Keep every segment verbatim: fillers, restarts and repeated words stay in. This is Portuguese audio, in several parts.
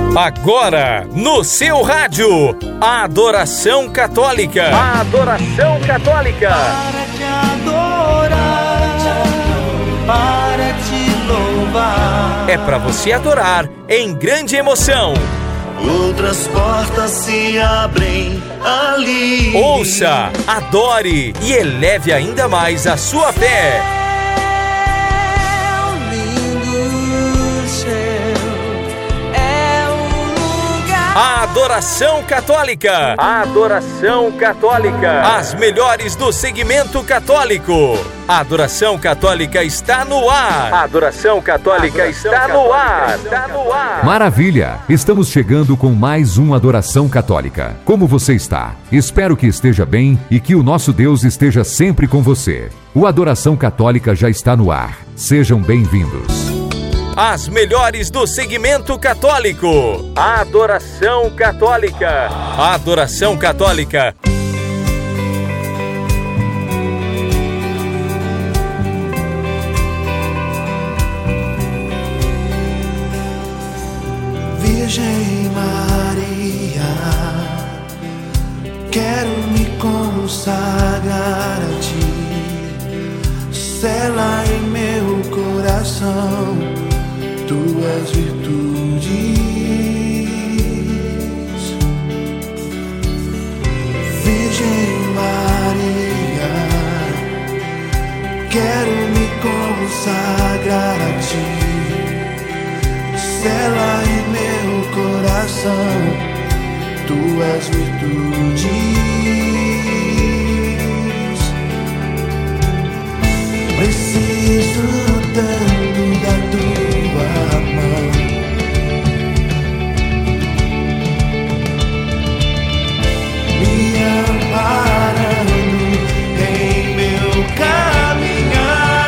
Agora, no seu rádio, a Adoração Católica. A Adoração Católica. Para te adorar, para te louvar. É para você adorar em grande emoção. Outras portas se abrem ali. Ouça, adore e eleve ainda mais a sua fé. A Adoração Católica. A Adoração Católica. As melhores do segmento católico. A Adoração Católica está no ar. A Adoração Católica está no ar. Está no ar. Maravilha! Estamos chegando com mais um Adoração Católica. Como você está? Espero que esteja bem e que o nosso Deus esteja sempre com você. O Adoração Católica já está no ar. Sejam bem-vindos. As melhores do segmento católico. A Adoração Católica. A Adoração Católica. Virgem Maria, quero me consagrar a ti. Sela em meu coração tuas virtudes. Virgem Maria, quero me consagrar a ti. Sela em meu coração tuas virtudes. Preciso tanto da tua mão. Me amparando em meu caminhar.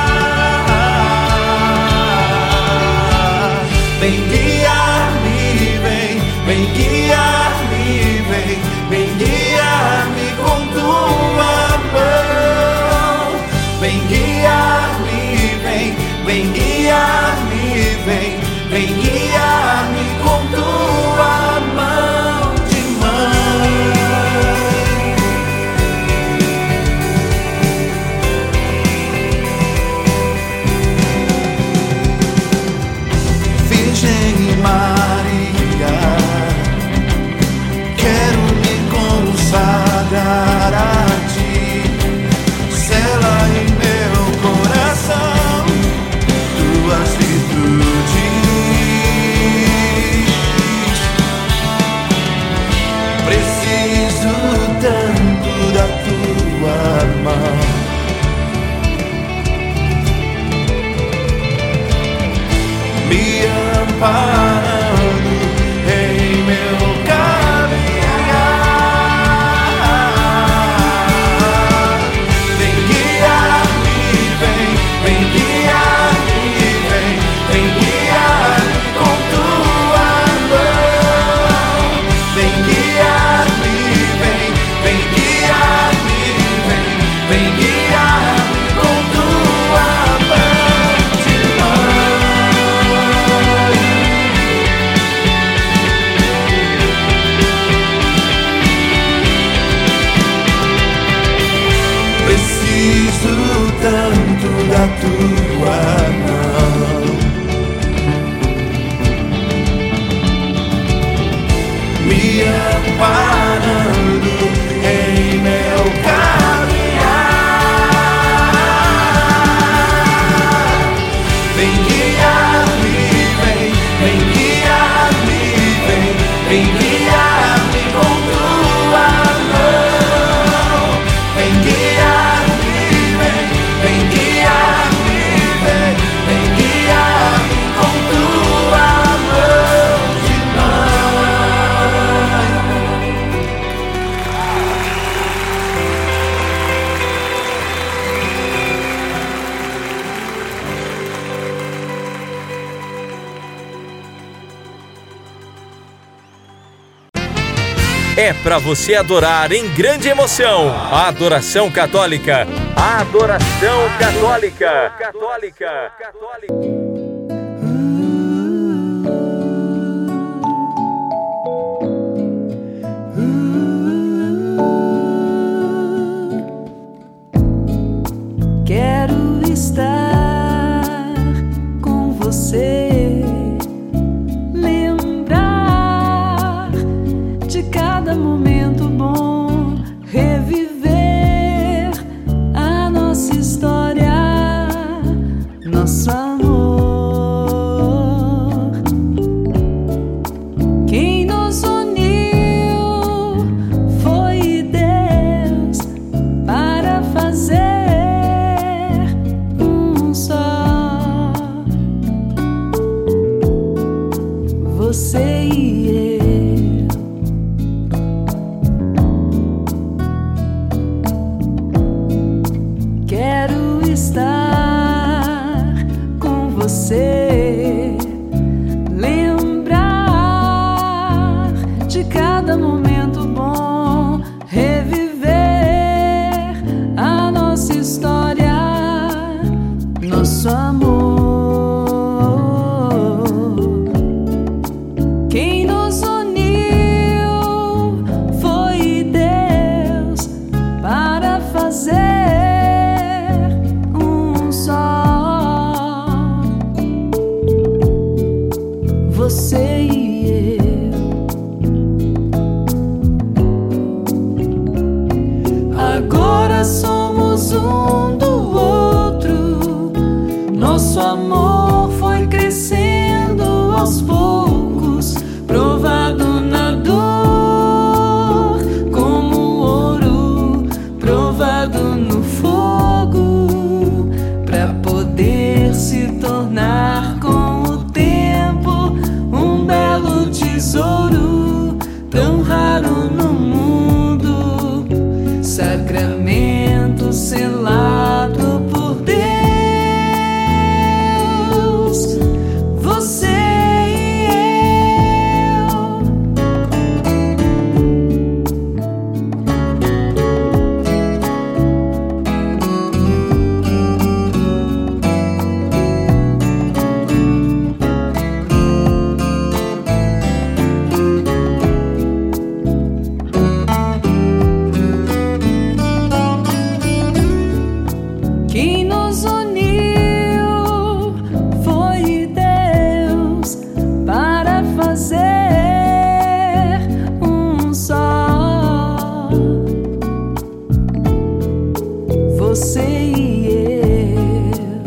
Vem guiar-me, vem, vem guiar-me, vem, vem guiar-me com tua mão. Vem guiar-me, vem, vem guiar-me, vem, vem guiar-me com tua mão de mãe. Virgem Maria, quero me consagrar a ti. Sela em meu coração tuas virtudes. Preciso tanto da tua mão. Me amparando em meu caminhar. Vem guiar-me, vem, vem guiar-me, vem, vem guiar-me com tua mão. Vem guiar-me, vem, vem guiar-me, vem, vem guiar-me com tua mão de mãe. Preciso tanto da tua mão. Me amparando em meu caminhar. Vem guiar-me, vem, vem guiar-me, vem, vem guiar-me com tua mão. Vem guiar-me, vem, vem guiar-me, vem, vem guiar-me com tua mão de mãe. É para você adorar em grande emoção. A Adoração Católica. A Adoração Católica. Católica. Católica. você e eu. Quero estar com você, lembrar de cada momento bom, reviver a nossa história, nosso amor. Quem nos uniu foi Deus para fazer um só, você e eu. Agora somos um do outro, nosso amor foi crescendo aos poucos, provado na dor como ouro, provado no fogo, pra poder se tornar com o tempo um belo tesouro, tão raro no mundo, sacramento selado por Deus, você e eu. Quem nos uniu foi Deus para fazer um só, você e eu.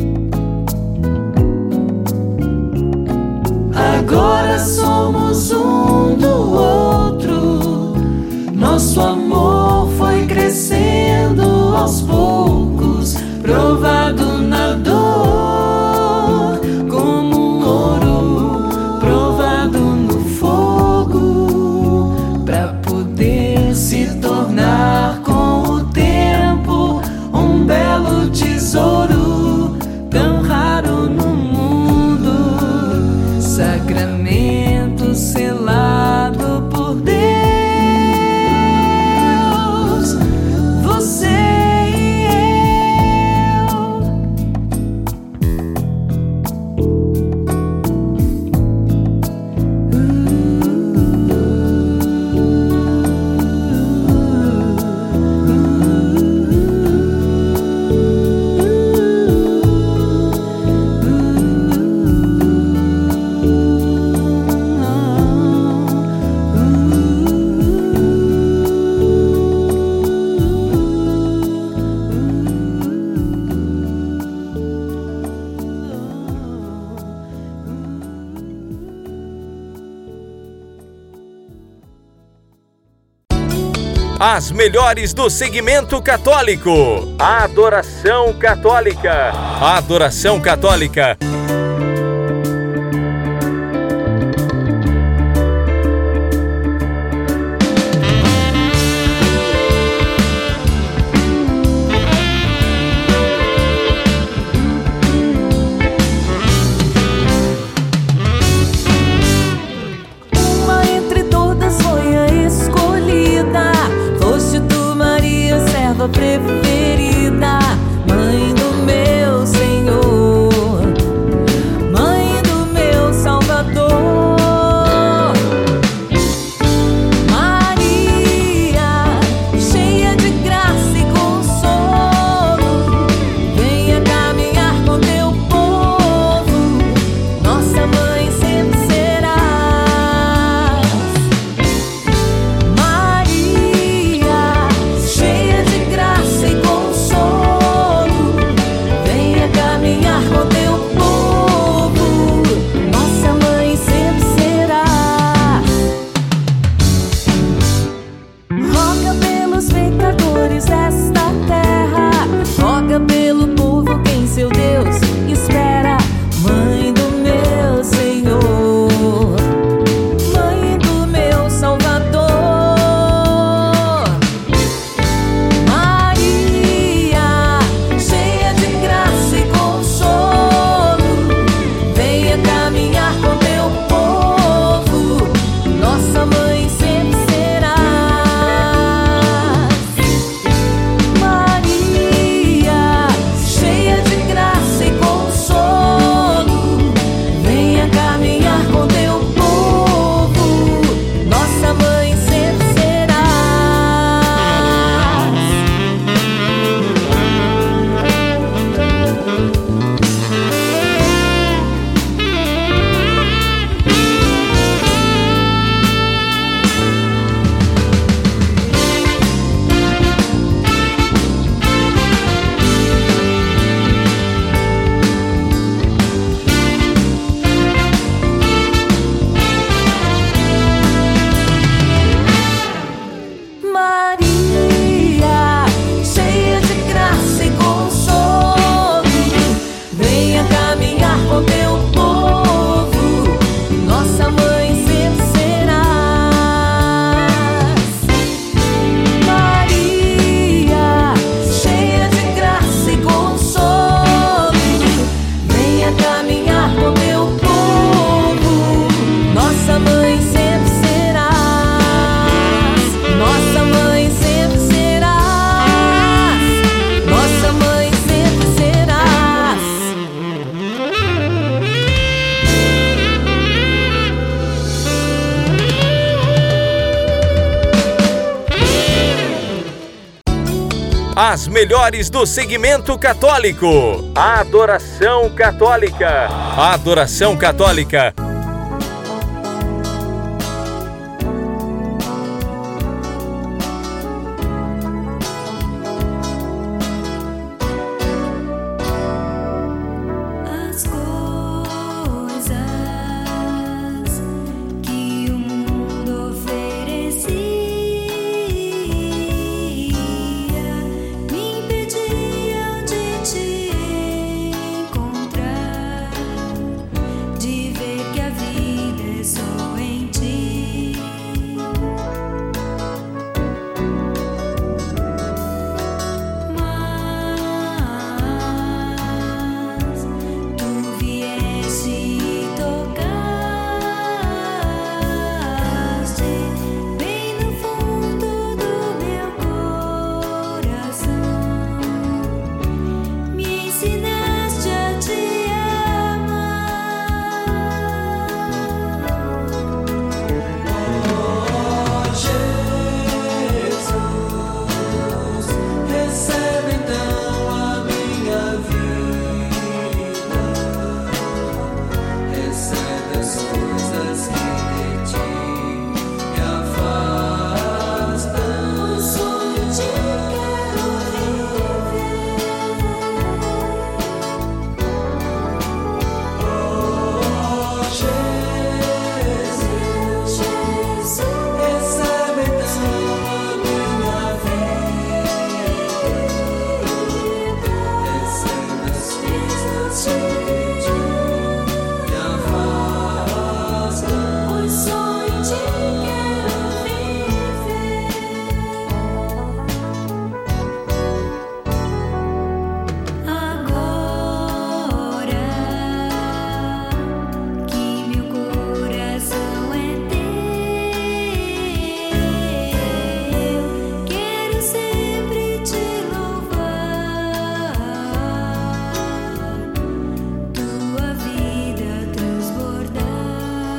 Agora somos um do outro, nosso amor foi crescendo aos poucos, provado na dor como ouro, provado no fogo, pra poder se tornar com o tempo um belo tesouro, tão raro no mundo, sacramento selado por Deus, você e eu. As melhores do segmento católico. Adoração Católica. Adoração Católica. Uma entre todas foi a escolhida, foste tu, Maria, serva preferida, mãe do meu Senhor. nossa mãe sempre serás. Maria, cheia de graça e consolo, venha caminhar com teu povo. Nossa mãe sempre serás. Nossa mãe sempre serás. Nossa mãe sempre serás. As melhores do segmento católico. Adoração Católica. Adoração Católica. As coisas que o mundo oferecia me impediam de te encontrar, de ver que a vida é só em ti. Mas tu vieste e tocaste bem no fundo do meu coração, me ensinaste a te amar. Jesus, recebe então a minha vida, recebe as coisas que de ti me afastam. O sonho te quero viver. Oh Jesus, recebe então a minha vida, recebe as coisas que de ti me afastam. O sonho te quero viver. Agora que meu coração é teu, quero sempre te louvar, tua vida transbordar.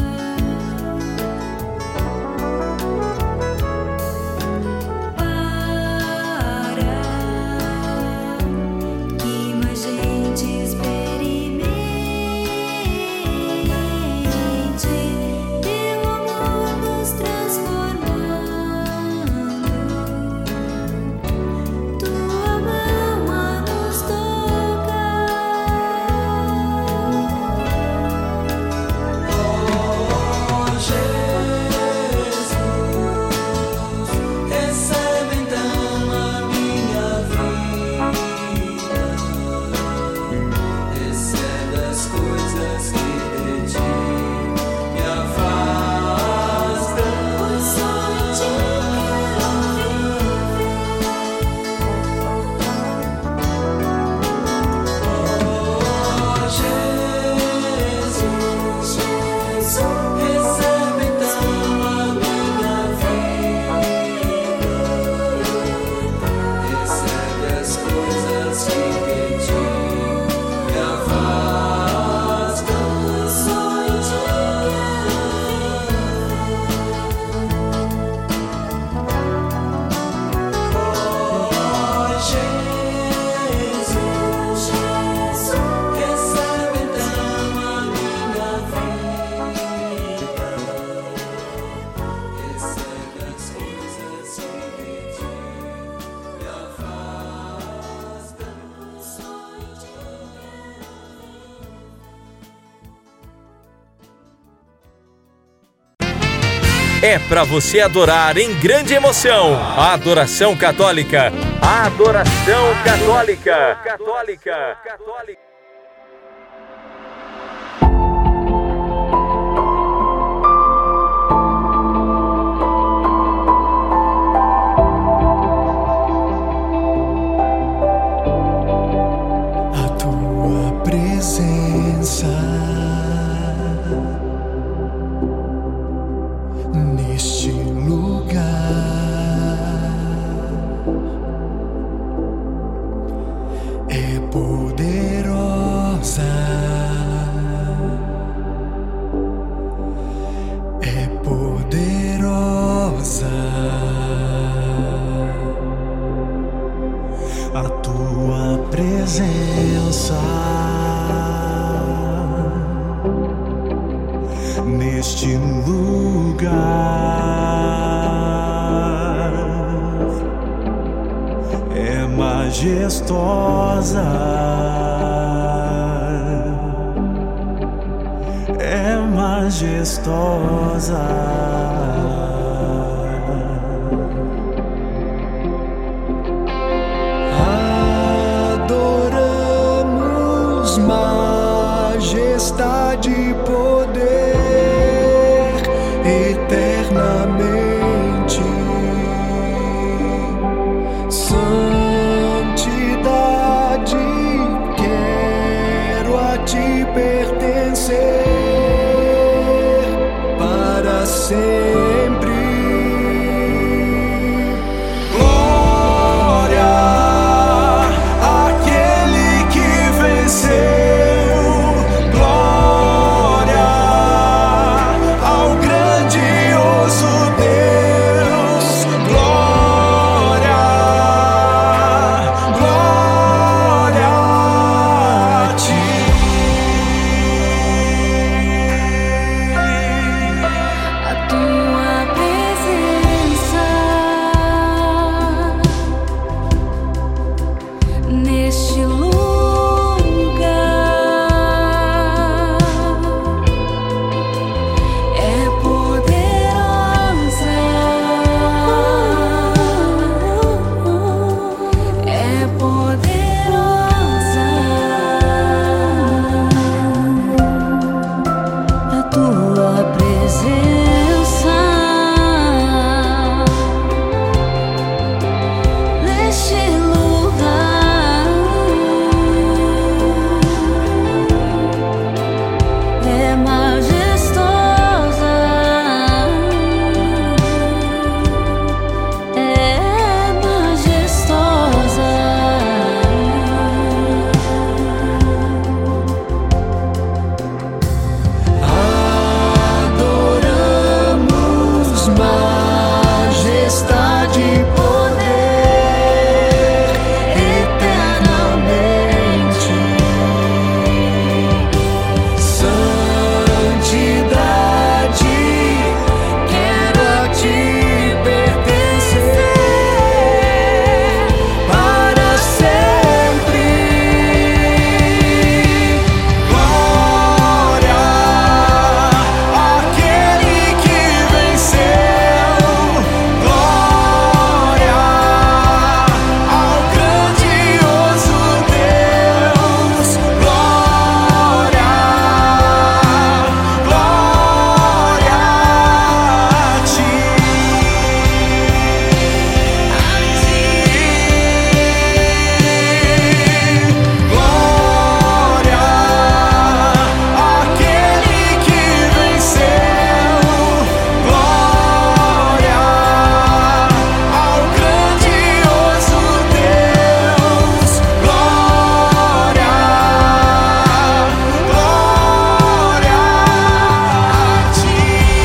Para que mais gente experimente teu amor nos transformando, tua mão a nos Oh Jesus, recebe então a minha vida, recebe as coisas que de ti me afastam. O sonho te quero Oh Jesus, recebe então a minha vida, recebe as coisas que de ti me afastam. O sonho te Oh Jesus, recebe então a minha vida, recebe as coisas que de ti me afastam. É pra você adorar em grande emoção. A Adoração Católica. A Adoração Católica. Católica. Católica. presença neste lugar é majestosa, é majestosa. Adoramos majestade e poder eternamente. Santidade, quero a ti pertencer para sempre. Glória àquele que venceu, glória ao grandioso Deus, glória, glória a ti. A tua presença neste lugar é poderosa, é poderosa. A tua presença neste lugar é majestosa, é majestosa. Adoramos majestade e poder eternamente. Santidade, quero a ti pertencer para sempre. Glória àquele que venceu, glória ao grandioso Deus, glória, glória a ti. Glória àquele que venceu, glória ao grandioso Deus, glória, glória a ti.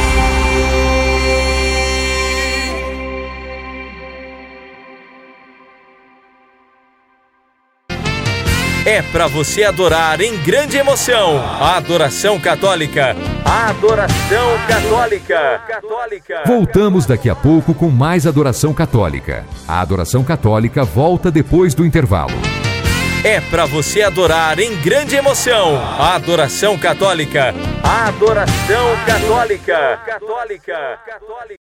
É para você adorar em grande emoção. A adoração católica. A adoração católica. Católica. Voltamos daqui a pouco com mais adoração católica. A adoração católica volta depois do intervalo. É para você adorar em grande emoção. A adoração católica. A adoração católica. Católica. Católica.